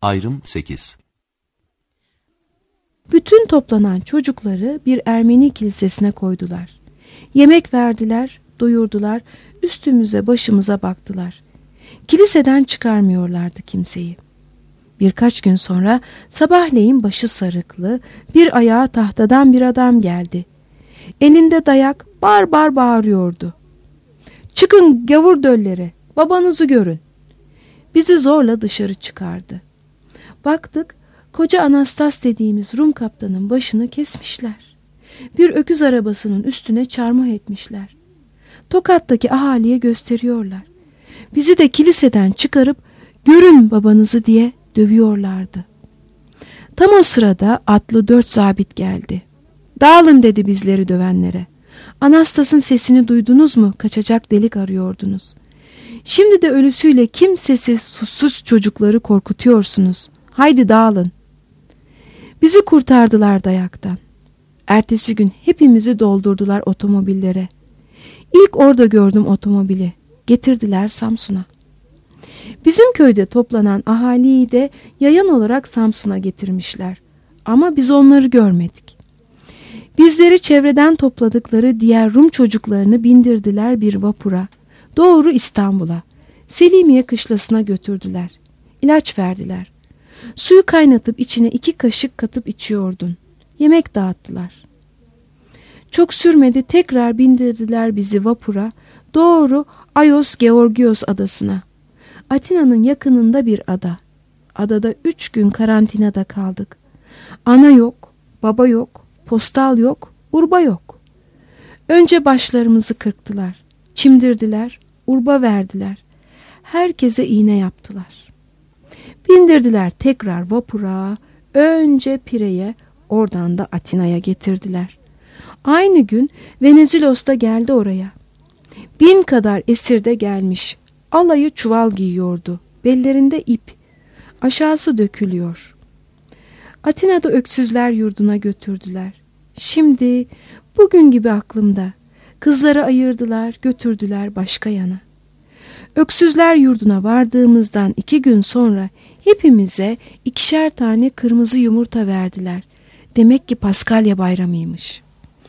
Ayrım 8. Bütün toplanan çocukları bir Ermeni kilisesine koydular. Yemek verdiler, doyurdular, üstümüze başımıza baktılar. Kiliseden çıkarmıyorlardı kimseyi. Birkaç gün sonra sabahleyin başı sarıklı, bir ayağı tahtadan bir adam geldi. Elinde dayak bar bar bağırıyordu. "Çıkın gavur dölleri, babanızı görün." Bizi zorla dışarı çıkardı. Baktık, koca Anastas dediğimiz Rum kaptanın başını kesmişler. Bir öküz arabasının üstüne çarmıh etmişler. Tokat'taki ahaliye gösteriyorlar. Bizi de kiliseden çıkarıp "Görün babanızı" diye dövüyorlardı. Tam o sırada atlı 4 zabit geldi. "Dağılın" dedi bizleri dövenlere. "Anastas'ın sesini duydunuz mu? Kaçacak delik arıyordunuz. Şimdi de ölüsüyle kimsesiz susuz çocukları korkutuyorsunuz. Haydi dağılın." Bizi kurtardılar dayaktan. Ertesi gün hepimizi doldurdular otomobillere. İlk orada gördüm otomobili. Getirdiler Samsun'a. Bizim köyde toplanan ahaliyi de yayan olarak Samsun'a getirmişler. Ama biz onları görmedik. Bizleri çevreden topladıkları diğer Rum çocuklarını bindirdiler bir vapura. Doğru İstanbul'a, Selimiye kışlasına götürdüler. İlaç verdiler. Suyu kaynatıp içine 2 kaşık katıp içiyordun. Yemek dağıttılar. Çok sürmedi, tekrar bindirdiler bizi vapura. Doğru Ayos Georgios adasına. Atina'nın yakınında bir ada. Adada 3 gün karantinada kaldık. Ana yok, baba yok, postal yok, urba yok. Önce başlarımızı kırktılar, çimdirdiler, urba verdiler. Herkese iğne yaptılar. Bindirdiler tekrar vapura, önce Pire'ye, oradan da Atina'ya getirdiler. Aynı gün Venizelos'ta da geldi oraya. 1000 kadar esir de gelmiş. Alayı çuval giyiyordu. Bellerinde ip. Aşağısı dökülüyor. Atina'da öksüzler yurduna götürdüler. Şimdi bugün gibi aklımda. Kızları ayırdılar, götürdüler başka yana. Öksüzler yurduna vardığımızdan 2 gün sonra hepimize 2'şer tane kırmızı yumurta verdiler. Demek ki Paskalya bayramıymış.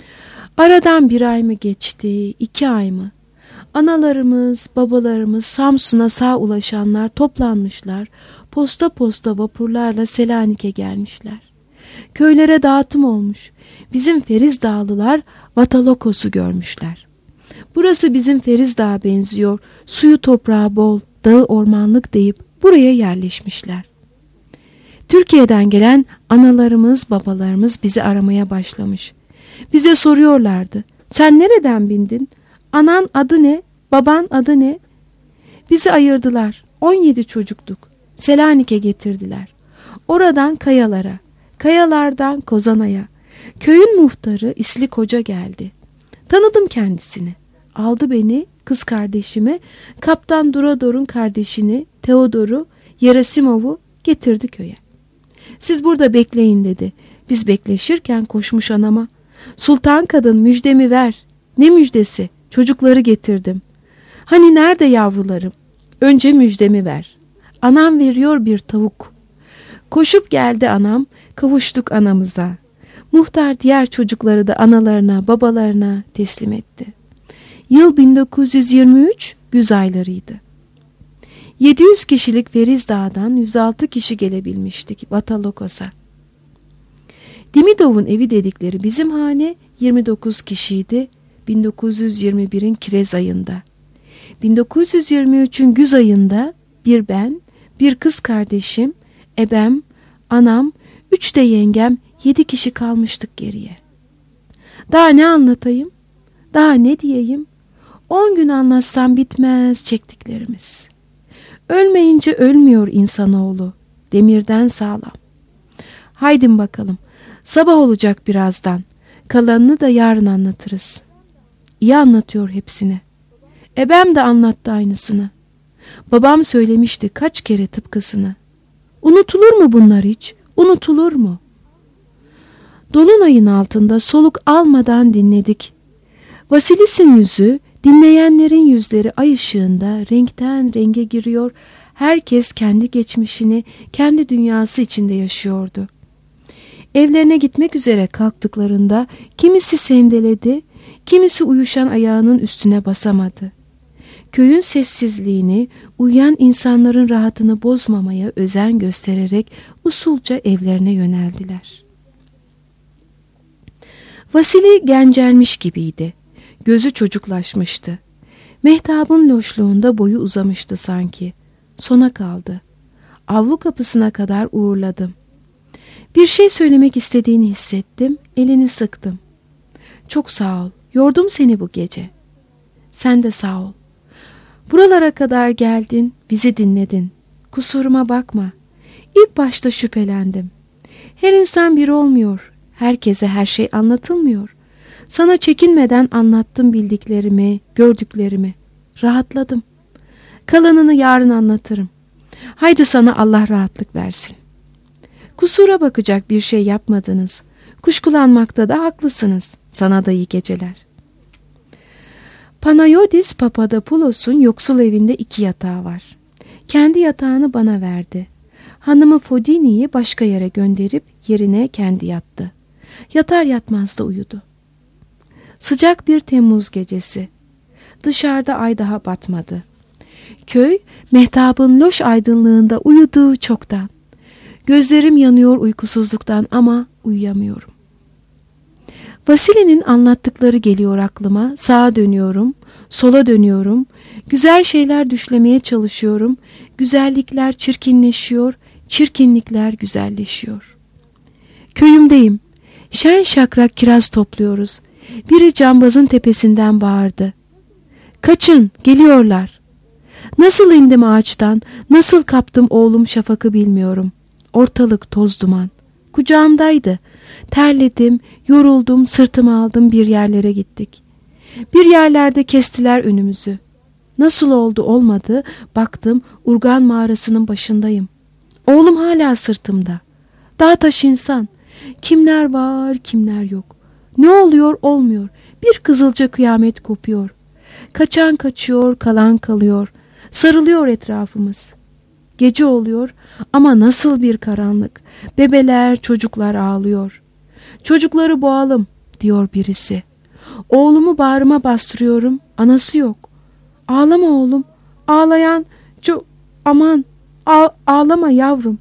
Aradan 1 ay mı geçti, 2 ay mı? Analarımız, babalarımız, Samsun'a sağ ulaşanlar toplanmışlar. Posta posta vapurlarla Selanik'e gelmişler. Köylere dağıtım olmuş. Bizim Ferizdağlılar Vatalokos'u görmüşler. Burası bizim Ferizdağ'a benziyor. Suyu toprağı bol, dağı ormanlık deyip buraya yerleşmişler. Türkiye'den gelen analarımız, babalarımız bizi aramaya başlamış. Bize soruyorlardı. "Sen nereden bindin? Anan adı ne? Baban adı ne?" Bizi ayırdılar. 17 çocuktuk. Selanik'e getirdiler. Oradan Kayalar'a, Kayalardan Kozana'ya. Köyün muhtarı İsli Koca geldi. Tanıdım kendisini. Aldı beni, kız kardeşimi, Kaptan Durador'un kardeşini, Teodor'u, Yerasimov'u getirdi köye. "Siz burada bekleyin" dedi. Biz bekleşirken koşmuş anama. "Sultan kadın, müjdemi ver." "Ne müjdesi? Çocukları getirdim." "Hani nerede yavrularım?" "Önce müjdemi ver." Anam veriyor bir tavuk. Koşup geldi anam, kavuştuk anamıza. Muhtar diğer çocukları da analarına, babalarına teslim etti. Yıl 1923, güz aylarıydı. 700 kişilik Ferizdağ'dan 106 kişi gelebilmiştik Vatalokos'a. Demidov'un evi dedikleri bizim hane 29 kişiydi 1921'in Kirez ayında. 1923'ün güz ayında bir ben, bir kız kardeşim, ebem, anam, 3 de yengem, 7 kişi kalmıştık geriye. Daha ne anlatayım? Daha ne diyeyim? 10 gün anlatsam bitmez çektiklerimiz. Ölmeyince ölmüyor insanoğlu, demirden sağlam. Haydin bakalım, sabah olacak birazdan. Kalanını da yarın anlatırız. İyi anlatıyor hepsini. Ebem de anlattı aynısını. Babam söylemişti kaç kere tıpkısını. Unutulur mu bunlar hiç? Unutulur mu? Dolunayın altında soluk almadan dinledik. Vasilis'in yüzü, dinleyenlerin yüzleri ay ışığında renkten renge giriyor. Herkes kendi geçmişini, kendi dünyası içinde yaşıyordu. Evlerine gitmek üzere kalktıklarında kimisi sendeledi, kimisi uyuşan ayağının üstüne basamadı. Köyün sessizliğini, uyuyan insanların rahatını bozmamaya özen göstererek usulca evlerine yöneldiler. Vasili gencelmiş gibiydi. Gözü çocuklaşmıştı. Mehtabın loşluğunda boyu uzamıştı sanki. Sona kaldı. Avlu kapısına kadar uğurladım. Bir şey söylemek istediğini hissettim, elini sıktım. Çok sağ ol, yordum seni bu gece. Sen de sağ ol. Buralara kadar geldin, bizi dinledin. Kusuruma bakma. İlk başta şüphelendim. Her insan bir olmuyor. Herkese her şey anlatılmıyor. Sana çekinmeden anlattım bildiklerimi, gördüklerimi. Rahatladım. Kalanını yarın anlatırım. Haydi sana Allah rahatlık versin. Kusura bakacak bir şey yapmadınız. Kuşkulanmakta da haklısınız. Sana da iyi geceler. Panayodis Papadopoulos'un yoksul evinde 2 yatağı var. Kendi yatağını bana verdi. Hanımı Fodini'yi başka yere gönderip yerine kendi yattı. Yatar yatmaz da uyudu. Sıcak bir Temmuz gecesi. Dışarıda ay daha batmadı. Köy mehtabın loş aydınlığında uyudu çoktan. Gözlerim yanıyor uykusuzluktan ama uyuyamıyorum. Vasili'nin anlattıkları geliyor aklıma. Sağa dönüyorum, sola dönüyorum. Güzel şeyler düşlemeye çalışıyorum. Güzellikler çirkinleşiyor, çirkinlikler güzelleşiyor. Köyümdeyim. Şen şakrak kiraz topluyoruz. Biri cambazın tepesinden bağırdı. Kaçın, geliyorlar. Nasıl indim ağaçtan, nasıl kaptım oğlum Şafak'ı bilmiyorum. Ortalık toz duman. Kucağımdaydı. Terledim, yoruldum, sırtımı aldım, bir yerlere gittik. Bir yerlerde kestiler önümüzü. Nasıl oldu olmadı, baktım urgan mağarasının başındayım. Oğlum hala sırtımda. Dağ taş insan. Kimler var, kimler yok. Ne oluyor olmuyor. Bir kızılca kıyamet kopuyor. Kaçan kaçıyor, kalan kalıyor. Sarılıyor etrafımız. Gece oluyor ama nasıl bir karanlık. Bebeler, çocuklar ağlıyor. Çocukları boğalım diyor birisi. Oğlumu bağrıma bastırıyorum. Anası yok. Ağlama oğlum. Ağlayan aman ağlama yavrum.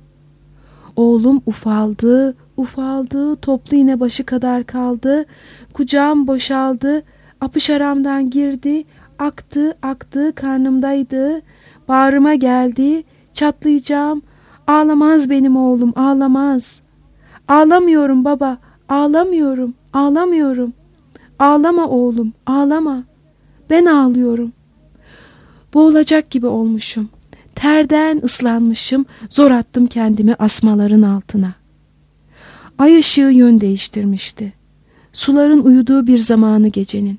Oğlum ufaldı, ufaldı, toplu iğne başı kadar kaldı. Kucağım boşaldı. Apışaramdan girdi. Aktı, aktı, karnımdaydı. Bağrıma geldi. Çatlayacağım. Ağlamaz benim oğlum, ağlamaz. Ağlamıyorum baba, ağlamıyorum, ağlamıyorum. Ağlama oğlum, ağlama. Ben ağlıyorum. Boğulacak gibi olmuşum. Terden ıslanmışım, zor attım kendimi asmaların altına. Ay ışığı yön değiştirmişti. Suların uyuduğu bir zamanı gecenin.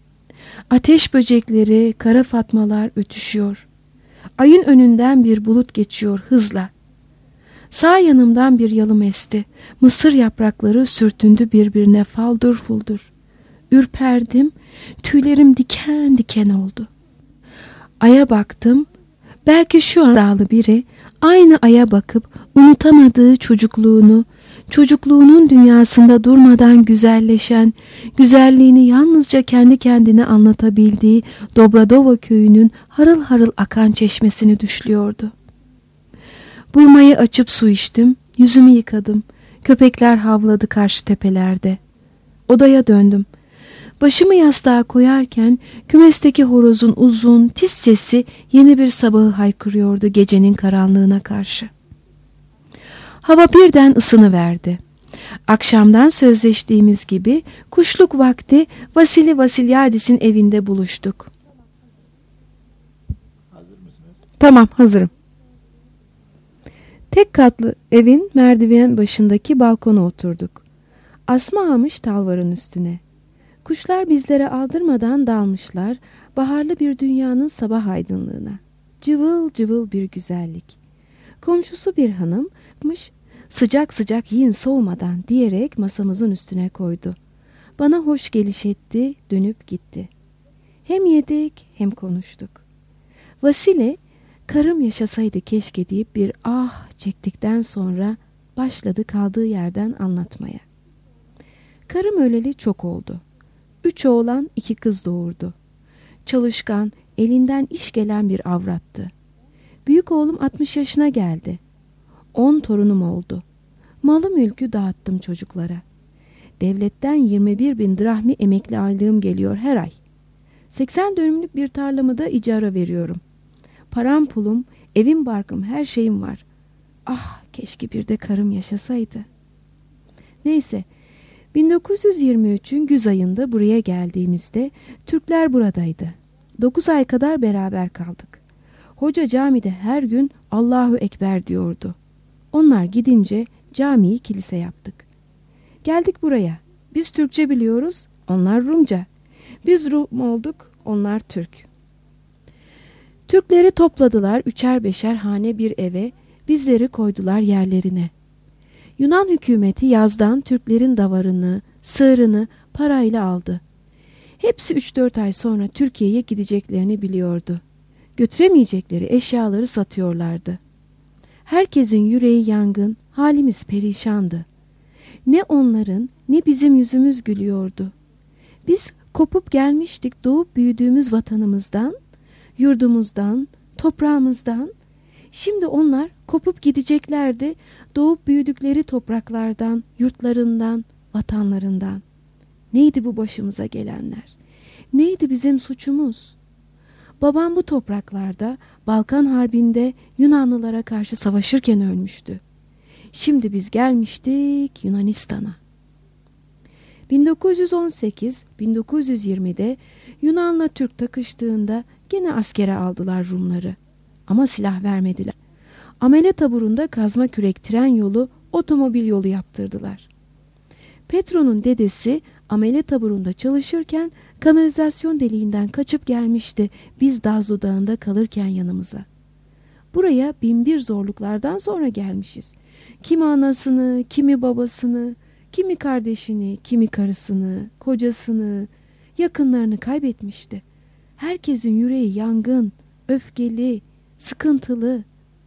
Ateş böcekleri, kara fatmalar ötüşüyor. Ayın önünden bir bulut geçiyor hızla. Sağ yanımdan bir yalım esti. Mısır yaprakları sürtündü birbirine faldur fuldur. Ürperdim, tüylerim diken diken oldu. Aya baktım, belki şu an dağlı biri aynı aya bakıp unutamadığı çocukluğunun dünyasında durmadan güzelleşen, güzelliğini yalnızca kendi kendine anlatabildiği Dobradova köyünün harıl harıl akan çeşmesini düşlüyordu. Burmayı açıp su içtim, yüzümü yıkadım. Köpekler havladı karşı tepelerde. Odaya döndüm. Başımı yastığa koyarken kümesteki horozun uzun, tiz sesi yeni bir sabahı haykırıyordu gecenin karanlığına karşı. Hava birden ısınıverdi. Akşamdan sözleştiğimiz gibi kuşluk vakti Vasili Vasilyadis'in evinde buluştuk. Hazır mısınız? Tamam, hazırım. Tek katlı evin merdiven başındaki balkona oturduk. Asma almış talvarın üstüne. Kuşlar bizlere aldırmadan dalmışlar baharlı bir dünyanın sabah aydınlığına. Cıvıl cıvıl bir güzellik. Komşusu bir hanımmış, sıcak sıcak yiyin soğumadan diyerek masamızın üstüne koydu. Bana hoş geliş etti, dönüp gitti. Hem yedik hem konuştuk. Vasile Karım yaşasaydı keşke deyip bir ah çektikten sonra başladı kaldığı yerden anlatmaya. Karım öleli çok oldu. 3 oğlan 2 kız doğurdu. Çalışkan, elinden iş gelen bir avrattı. Büyük oğlum 60 yaşına geldi. 10 torunum oldu. Malı mülkü dağıttım çocuklara. Devletten 21.000 drahmi emekli aylığım geliyor her ay. 80 dönümlük bir tarlamı da icara veriyorum. Param pulum, evim barkım, her şeyim var. Ah keşke bir de karım yaşasaydı. Neyse, 1923'ün güz ayında buraya geldiğimizde Türkler buradaydı. 9 ay kadar beraber kaldık. Hoca camide her gün Allahu Ekber diyordu. Onlar gidince camiyi kilise yaptık. Geldik buraya. Biz Türkçe biliyoruz, onlar Rumca. Biz Rum olduk, onlar Türk. Türkleri topladılar 3'er 5'er hane bir eve, bizleri koydular yerlerine. Yunan hükümeti yazdan Türklerin davarını, sığırını parayla aldı. Hepsi 3-4 ay sonra Türkiye'ye gideceklerini biliyordu. Götüremeyecekleri eşyaları satıyorlardı. Herkesin yüreği yangın, halimiz perişandı. Ne onların ne bizim yüzümüz gülüyordu. Biz kopup gelmiştik doğup büyüdüğümüz vatanımızdan, yurdumuzdan, toprağımızdan. Şimdi onlar kopup gideceklerdi doğup büyüdükleri topraklardan, yurtlarından, vatanlarından. Neydi bu başımıza gelenler? Neydi bizim suçumuz? Babam bu topraklarda Balkan Harbi'nde Yunanlılara karşı savaşırken ölmüştü. Şimdi biz gelmiştik Yunanistan'a. 1918-1920'de Yunan'la Türk takıştığında gene askere aldılar Rumları. Ama silah vermediler. Amele taburunda kazma kürek tren yolu, otomobil yolu yaptırdılar. Petro'nun dedesi amele taburunda çalışırken kanalizasyon deliğinden kaçıp gelmişti biz Dazlı Dağı'nda kalırken yanımıza. Buraya binbir zorluklardan sonra gelmişiz. Kimi anasını, kimi babasını, kimi kardeşini, kimi karısını, kocasını, yakınlarını kaybetmişti. Herkesin yüreği yangın, öfkeli, sıkıntılı.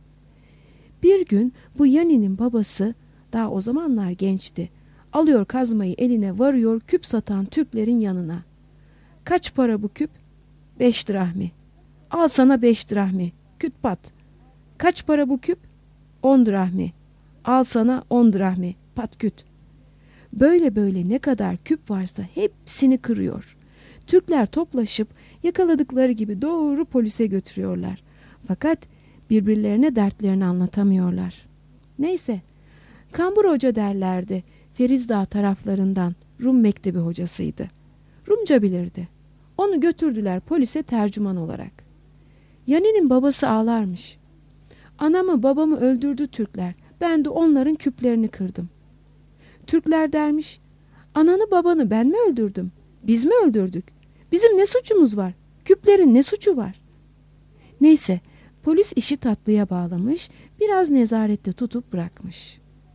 Bir gün bu Yani'nin babası, daha o zamanlar gençti, alıyor kazmayı eline varıyor küp satan Türklerin yanına. Kaç para bu küp? 5 drahmi. Al sana 5 drahmi. Küt pat. Kaç para bu küp? 10 drahmi. Al sana 10 drahmi. Pat küt. Böyle böyle ne kadar küp varsa hepsini kırıyor. Türkler toplaşıp yakaladıkları gibi doğru polise götürüyorlar. Fakat birbirlerine dertlerini anlatamıyorlar. Neyse, Kambur Hoca derlerdi. Ferizdağ taraflarından Rum mektebi hocasıydı. Rumca bilirdi. Onu götürdüler polise tercüman olarak. Yani'nin babası ağlarmış. Anamı babamı öldürdü Türkler. Ben de onların küplerini kırdım. Türkler dermiş, ananı babanı ben mi öldürdüm? Biz mi öldürdük? Bizim ne suçumuz var? Küplerin ne suçu var? Neyse, polis işi tatlıya bağlamış, biraz nezarette tutup bırakmış.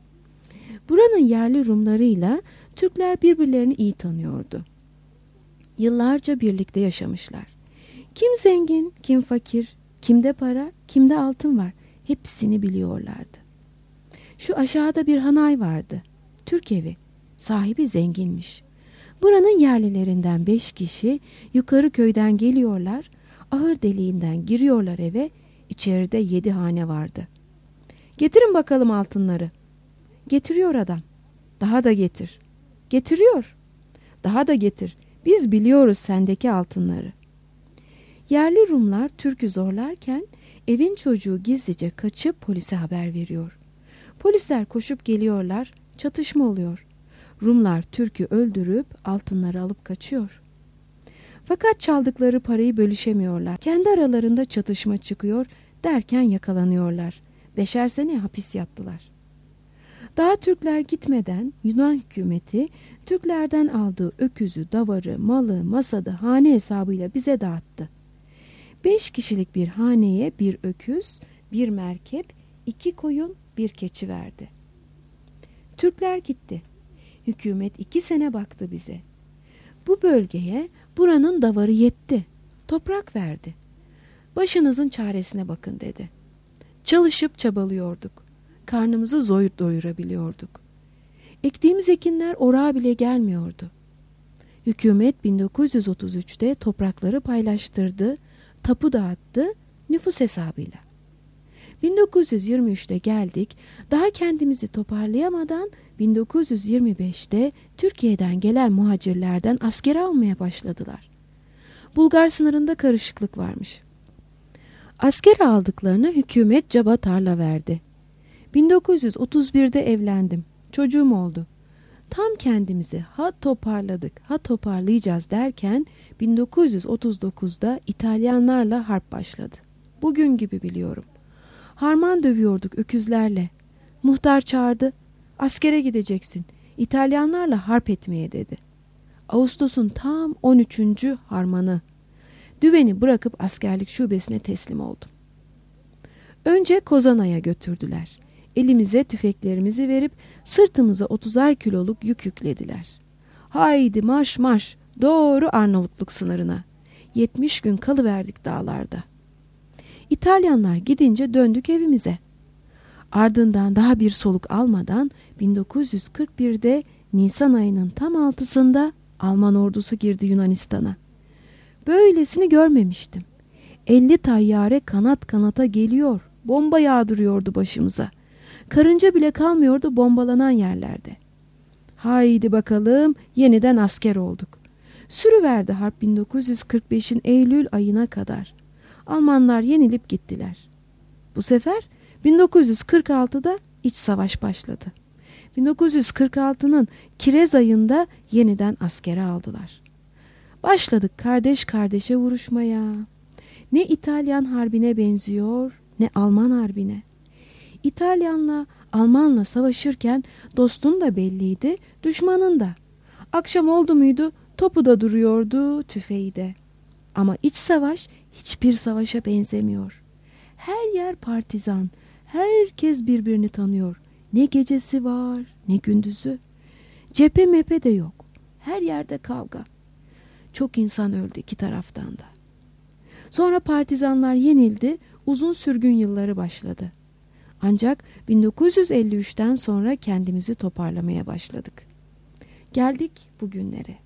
Buranın yerli Rumlarıyla Türkler birbirlerini iyi tanıyordu. Yıllarca birlikte yaşamışlar. Kim zengin, kim fakir, kimde para, kimde altın var, hepsini biliyorlardı. Şu aşağıda bir hanay vardı. Türk evi. Sahibi zenginmiş. Buranın yerlilerinden 5 kişi yukarı köyden geliyorlar, ahır deliğinden giriyorlar eve, içeride 7 hane vardı. Getirin bakalım altınları. Getiriyor adam. Daha da getir. Getiriyor. Daha da getir. Biz biliyoruz sendeki altınları. Yerli Rumlar Türk'ü zorlarken evin çocuğu gizlice kaçıp polise haber veriyor. Polisler koşup geliyorlar, çatışma oluyor. Rumlar Türk'ü öldürüp altınları alıp kaçıyor. Fakat çaldıkları parayı bölüşemiyorlar. Kendi aralarında çatışma çıkıyor, derken yakalanıyorlar. 5'er sene hapis yattılar. Daha Türkler gitmeden Yunan hükümeti Türklerden aldığı öküzü, davarı, malı, masadı hane hesabıyla bize dağıttı. 5 kişilik bir haneye bir öküz, bir merkep, 2 koyun, bir keçi verdi. Türkler gitti. Hükümet 2 sene baktı bize. Bu bölgeye buranın davarı yetti. Toprak verdi. Başınızın çaresine bakın dedi. Çalışıp çabalıyorduk. Karnımızı zor doyurabiliyorduk. Ektiğimiz ekinler orağa bile gelmiyordu. Hükümet 1933'te toprakları paylaştırdı, tapu dağıttı nüfus hesabıyla. 1923'te geldik, daha kendimizi toparlayamadan 1925'te Türkiye'den gelen muhacirlerden asker almaya başladılar. Bulgar sınırında karışıklık varmış. Asker aldıklarına hükümet caba tarla verdi. 1931'de evlendim, çocuğum oldu. Tam kendimizi ha toparladık, ha toparlayacağız derken 1939'da İtalyanlarla harp başladı. Bugün gibi biliyorum. Harman dövüyorduk öküzlerle. Muhtar çağırdı. Askere gideceksin. İtalyanlarla harp etmeye dedi. Ağustos'un tam 13. harmanı. Düveni bırakıp askerlik şubesine teslim oldum. Önce Kozana'ya götürdüler. Elimize tüfeklerimizi verip sırtımıza 30'ar kiloluk yük yüklediler. Haydi marş marş doğru Arnavutluk sınırına. 70 gün kalıverdik dağlarda. İtalyanlar gidince döndük evimize. Ardından daha bir soluk almadan 1941'de Nisan ayının tam 6'sında Alman ordusu girdi Yunanistan'a. Böylesini görmemiştim. 50 tayyare kanat kanata geliyor, bomba yağdırıyordu başımıza. Karınca bile kalmıyordu bombalanan yerlerde. Haydi bakalım yeniden asker olduk. Sürüverdi harp 1945'in Eylül ayına kadar. Almanlar yenilip gittiler. Bu sefer 1946'da iç savaş başladı. 1946'nın Kirez ayında yeniden askere aldılar. Başladık kardeş kardeşe vuruşmaya. Ne İtalyan harbine benziyor ne Alman harbine. İtalyanla Almanla savaşırken dostun da belliydi, düşmanın da. Akşam oldu muydu topu da duruyordu, tüfeği de. Ama iç savaş hiçbir savaşa benzemiyor. Her yer partizan, herkes birbirini tanıyor. Ne gecesi var ne gündüzü. Cephe mepe de yok. Her yerde kavga. Çok insan öldü iki taraftan da. Sonra partizanlar yenildi, uzun sürgün yılları başladı. Ancak 1953'ten sonra kendimizi toparlamaya başladık. Geldik bugünlere.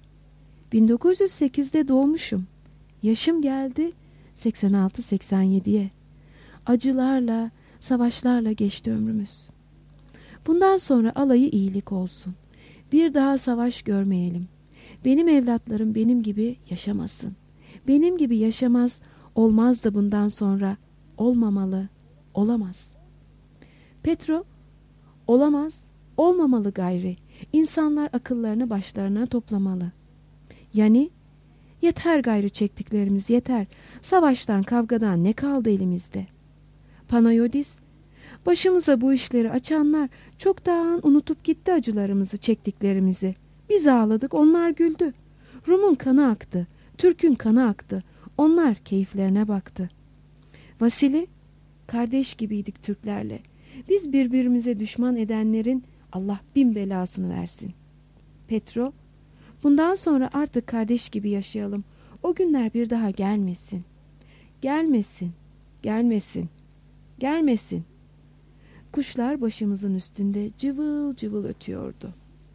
1908'de doğmuşum. Yaşım geldi 86-87'ye. Acılarla, savaşlarla geçti ömrümüz. Bundan sonra alayı iyilik olsun. Bir daha savaş görmeyelim. Benim evlatlarım benim gibi yaşamasın. Benim gibi yaşamaz, olmaz da bundan sonra olmamalı, olamaz. Petro, olamaz, olmamalı gayri. İnsanlar akıllarını başlarına toplamalı. Yani, yeter gayrı çektiklerimiz yeter. Savaştan, kavgadan ne kaldı elimizde? Panayodis, başımıza bu işleri açanlar çoktan unutup gitti acılarımızı, çektiklerimizi. Biz ağladık, onlar güldü. Rum'un kanı aktı, Türk'ün kanı aktı. Onlar keyiflerine baktı. Vasili, kardeş gibiydik Türklerle. Biz birbirimize düşman edenlerin Allah bin belasını versin. Petro, bundan sonra artık kardeş gibi yaşayalım. O günler bir daha gelmesin. Gelmesin, gelmesin, gelmesin. Kuşlar başımızın üstünde cıvıl cıvıl ötüyordu.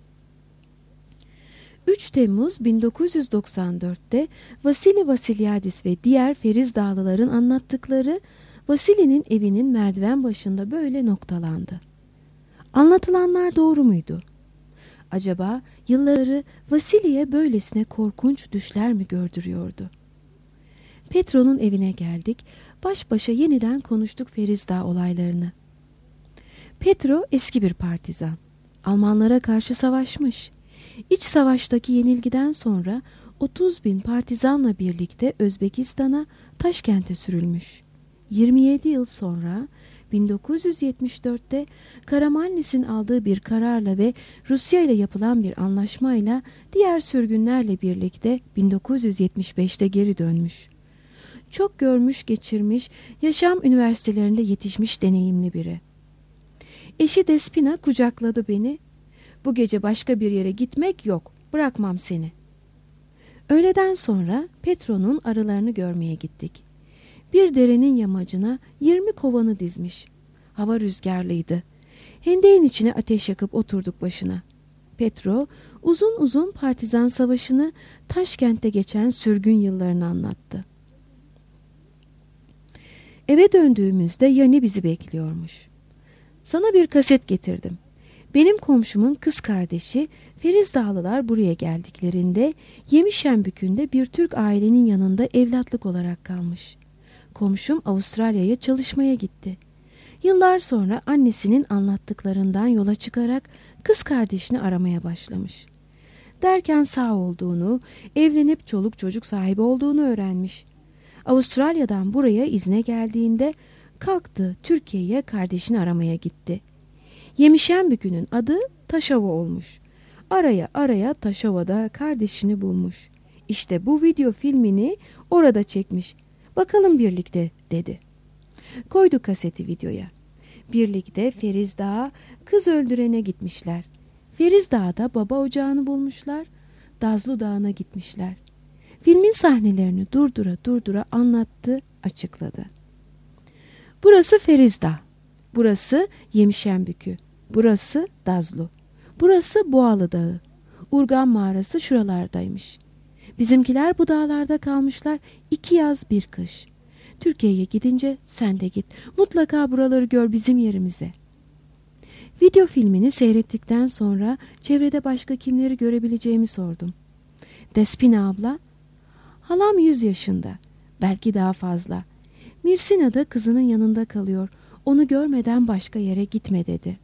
3 Temmuz 1994'te Vasili Vasilyadis ve diğer Feriz Dağlıların anlattıkları Vasili'nin evinin merdiven başında böyle noktalandı. Anlatılanlar doğru muydu? Acaba yılları Vasili'ye böylesine korkunç düşler mi gördürüyordu? Petro'nun evine geldik, baş başa yeniden konuştuk Feriz Dağı olaylarını. Petro eski bir partizan. Almanlara karşı savaşmış. İç savaştaki yenilgiden sonra 30.000 partizanla birlikte Özbekistan'a, Taşkent'e sürülmüş. 27 yıl sonra 1974'te Karamanlis'in aldığı bir kararla ve Rusya ile yapılan bir anlaşmayla diğer sürgünlerle birlikte 1975'te geri dönmüş. Çok görmüş geçirmiş, yaşam üniversitelerinde yetişmiş deneyimli biri. Eşi Despina kucakladı beni. Bu gece başka bir yere gitmek yok, bırakmam seni. Öğleden sonra Petro'nun arılarını görmeye gittik. bir derenin yamacına 20 kovanı dizmiş. Hava rüzgarlıydı. Hendeğin içine ateş yakıp oturduk başına. Petro uzun uzun partizan savaşını, Taşkent'te geçen sürgün yıllarını anlattı. Eve döndüğümüzde Yani bizi bekliyormuş. Sana bir kaset getirdim. Benim komşumun kız kardeşi Ferizdağlılar buraya geldiklerinde Yemişenbükü'nde bir Türk ailenin yanında evlatlık olarak kalmış. Komşum Avustralya'ya çalışmaya gitti. Yıllar sonra annesinin anlattıklarından yola çıkarak kız kardeşini aramaya başlamış. Derken sağ olduğunu, evlenip çoluk çocuk sahibi olduğunu öğrenmiş. Avustralya'dan buraya izne geldiğinde kalktı, Türkiye'ye kardeşini aramaya gitti. Yemişenbükü'nün adı Taşova olmuş. Araya araya Taşova'da kardeşini bulmuş. İşte bu video filmini orada çekmiş. Bakalım birlikte dedi. Koydu kaseti videoya. Birlikte Ferizdağ'a kız öldürene gitmişler. Ferizdağ'da baba ocağını bulmuşlar. Dazlı Dağı'na gitmişler. Filmin sahnelerini durdura durdura anlattı, açıkladı. Burası Ferizdağ. Burası Yemişenbükü. Burası Dazlu. Burası Boğalı Dağı. Urgan mağarası şuralardaymış. Bizimkiler bu dağlarda kalmışlar 2 yaz 1 kış. Türkiye'ye gidince sen de git. Mutlaka buraları gör bizim yerimize. Video filmini seyrettikten sonra çevrede başka kimleri görebileceğimi sordum. Despina abla, halam 100 yaşında. Belki daha fazla. Mirsina'da kızının yanında kalıyor. Onu görmeden başka yere gitme dedi.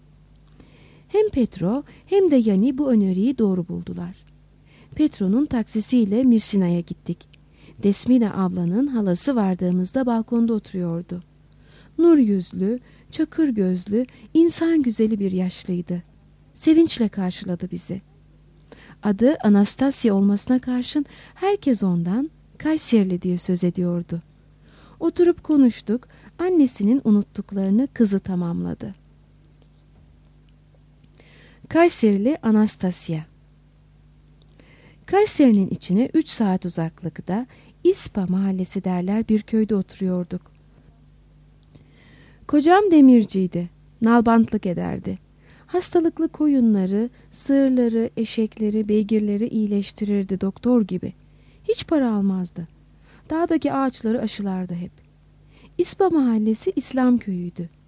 Hem Petro hem de Yani bu öneriyi doğru buldular. Petro'nun taksisiyle Mirsina'ya gittik. Despina ablanın halası vardığımızda balkonda oturuyordu. Nur yüzlü, çakır gözlü, insan güzeli bir yaşlıydı. Sevinçle karşıladı bizi. Adı Anastasya olmasına karşın herkes ondan Kayserili diye söz ediyordu. Oturup konuştuk, annesinin unuttuklarını kızı tamamladı. Kayserili Anastasya. Kayseri'nin içine 3 saat uzaklıkta İspa mahallesi derler bir köyde oturuyorduk. Kocam demirciydi, nalbantlık ederdi. Hastalıklı koyunları, sığırları, eşekleri, beygirleri iyileştirirdi doktor gibi. Hiç para almazdı. Dağdaki ağaçları aşılardı hep. İspa mahallesi İslam köyüydü.